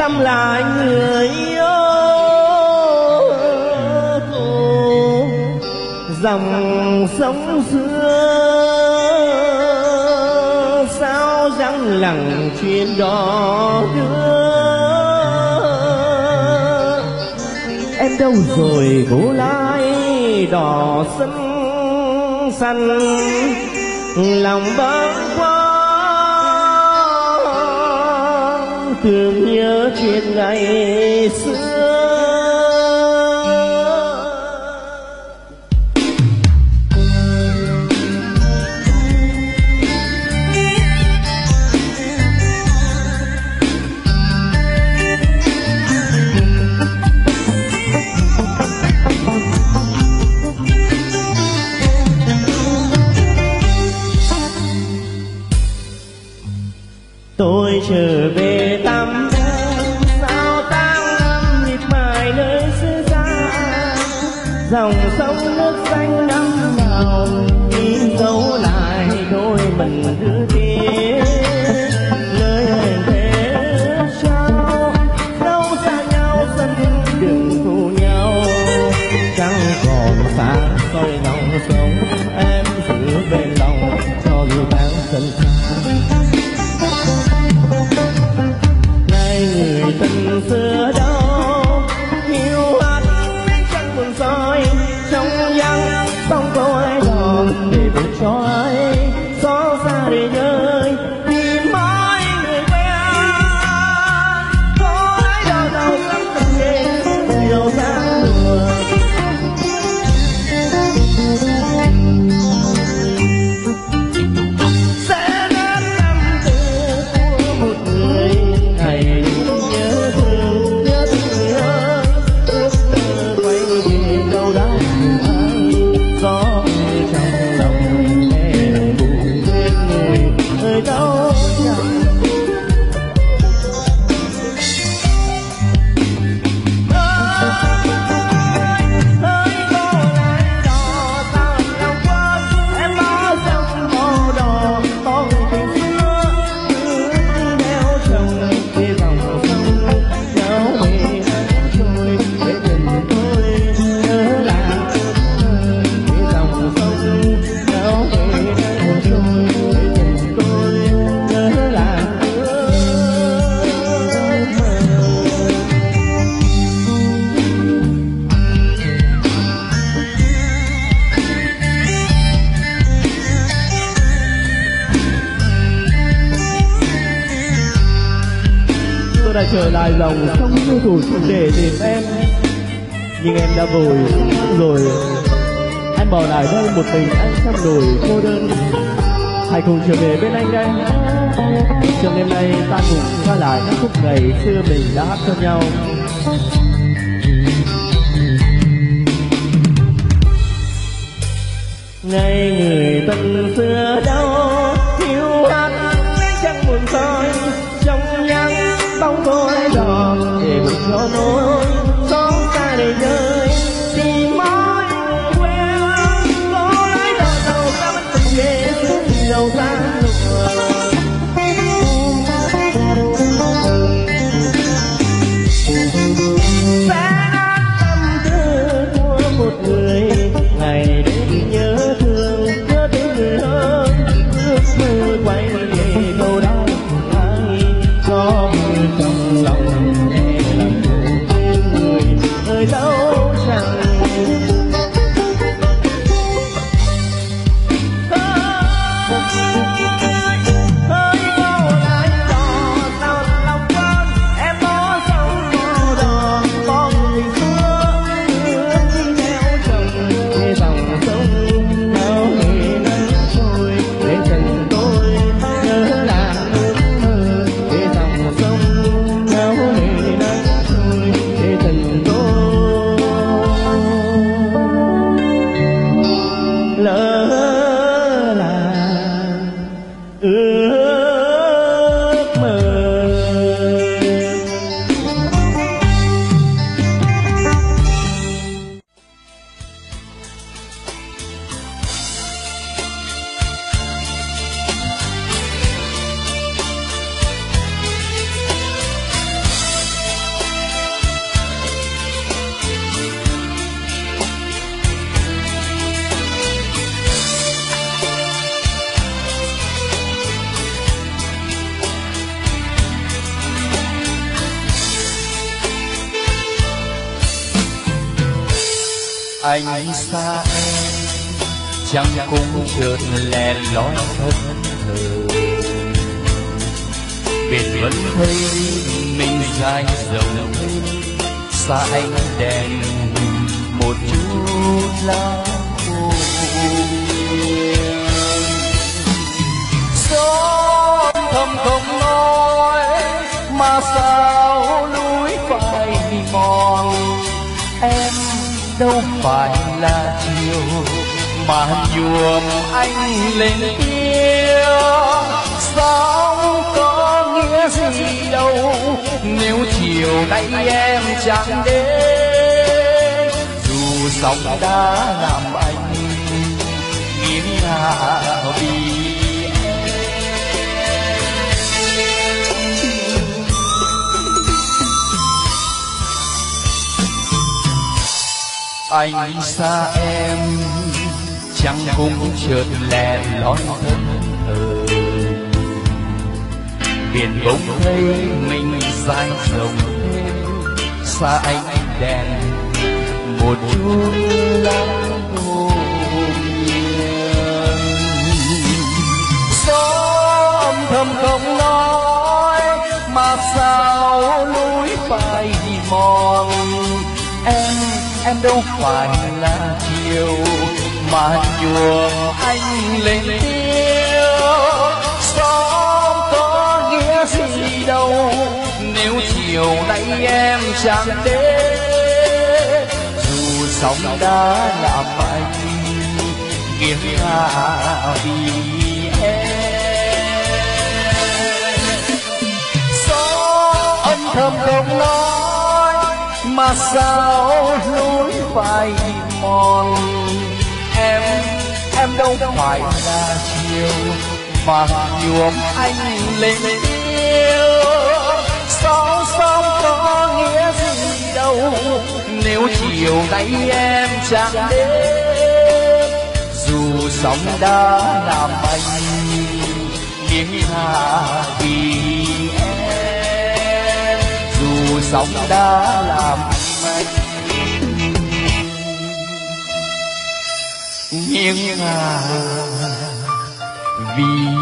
thăm lại người yêu cũ. Dòng sông xưa sao vắng lặng chuyện đó đưa. Em đâu rồi cô lái đỏ sân xanh, lòng bâng khuâng tưởng nhớ chuyện ngày xưa. Tôi trở về thăm em, sao tang năm nhịp mãi nơi xưa xa. Dòng sông nước xanh năm nào in dấu lại đôi mình đưa tiếng. Lời hẹn thề trao đâu xa nhau sân đừng phụ nhau. Chẳng còn sáng soi lòng sông em giữ bên lòng cho dù tháng sân xa. Người tình xưa đâu hiu hắt chẳng buồn soi trong vắng bóng câu ai đò để buồn cho ai xót xa để rơi tìm mãi người quen. Có ai đò đâu lắm tâm ghê nhiều sáng đùa. Sẽ đến năm tư của một người ngày đã trở lại dòng sông yêu thủ để tìm em, nhưng em đã vội rồi. Em bỏ lại đây một mình anh trong đồi cô đơn. Hãy cùng trở về bên anh đây. Trong đêm nay ta cùng qua lại các khúc ngày xưa mình đã hát cho nhau. Ngày người tình xưa đâu hiu hắt chẳng buồn soi trong vắng bóng cô ai đò để buồn cho nỗi xót xa để rơi tìm mãi quen. Có ai đò đâu ta vẫn tình ghê đầu xa lùa. Sẽ tâm tư của một người ngày đêm nhớ thương nhớ đến người ơi. Ước mơ quay về câu đó ai có trong lòng để làm Anh xa em chẳng cũng chợt lẻ loi thân thờ, biển vẫn thấy mình dài rộng thêm, xa ánh đèn một chút lá khô. Gió thầm không nói mà sao núi phải mòn, em đâu phải là chiều mà nhuộm anh lên yêu. Sao có nghĩa gì đâu nếu chiều nay em chẳng đến, dù sóng đã làm anh nghiêng ngả vì anh xa em chẳng cũng chợt lẻ loi thân thờ, biển bỗng thấy mình dài rộng thêm, xa ánh đèn một chút lắm vô biên. Gió âm thầm không nói mà sao núi phải mòn, em đâu phải là chiều mà nhuộm anh lên yêu. Sao có nghĩa gì đâu nếu chiều nay em chẳng đến, dù sóng đã làm anh nghiêng ngả vì em. Gió âm thầm không nói mà sao núi phải mòn, em đâu phải là chiều mà nhuộm anh lên yêu. Sao có nghĩa gì đâu nếu chiều nay em chẳng đến, dù sóng đã làm anh nghiêng ngả vì em, dù sóng đã làm anh nghiêng ngả vì